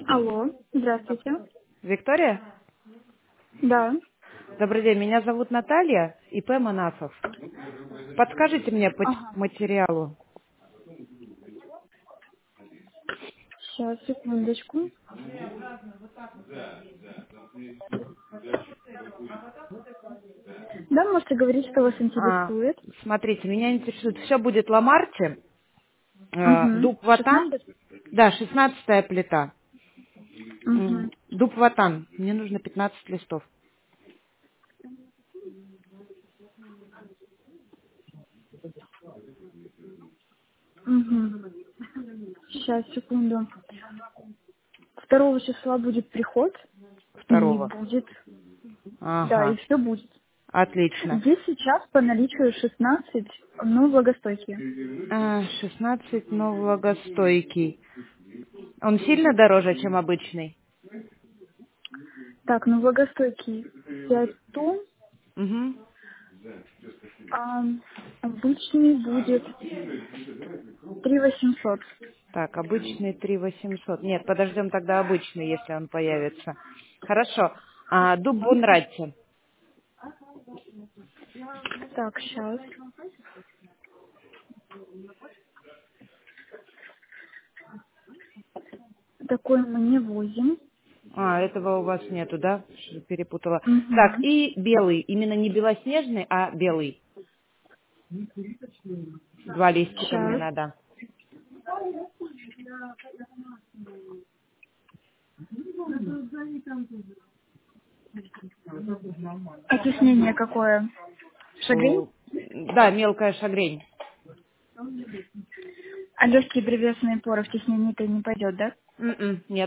Алло, здравствуйте. Виктория? Да. Добрый день, меня зовут Наталья, ИП Манасов. Подскажите мне по Ага. материалу. Сейчас, секундочку. Да, можете говорить, что вас интересует. Смотрите, меня интересует, все будет Ламарте, Угу. дуб ватан, 16? да, 16-я плита. Угу. Дуб ватан, мне нужно 15 листов. Угу. Сейчас, секунду. 2 числа будет приход, и Второго. будет, да, и Ага, все будет. отлично. Здесь сейчас по наличию 16, но благостойкие. 16 влагостойкий. Он сильно дороже, чем обычный? Так, ну благостойкий 5 тонн, Угу. а обычный будет 3 800. Так, обычный 3 800. Нет, подождем тогда обычный, если он появится. Хорошо. Дуб Бунрати. Так, сейчас. Такой мы не возим. Этого у вас нету, да? Что-то перепутала. Так, Угу. и белый. Именно не белоснежный, а белый. 2 листика мне Сейчас. надо. Оттеснение какое? Шагрень? О, да, мелкая шагрень. А легкие древесные поры в теснение-то не пойдет, да? Нет.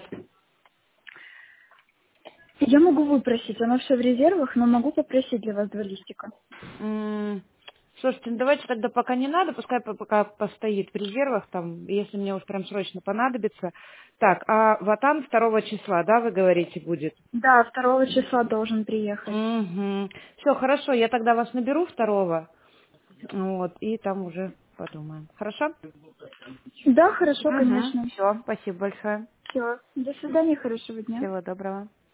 Я могу выпросить, оно все в резервах, но могу попросить для вас 2 листика. Слушайте, ну давайте тогда пока не надо, пускай пока постоит в резервах, там, если мне уж прям срочно понадобится. Так, а ватан 2 числа, да, вы говорите, будет? Да, 2 числа должен приехать. Угу. Все, хорошо, я тогда вас наберу 2, вот, и там уже подумаем. Хорошо? Да, хорошо, Угу. конечно. Все, спасибо большое. Все. До свидания, хорошего дня. Всего доброго.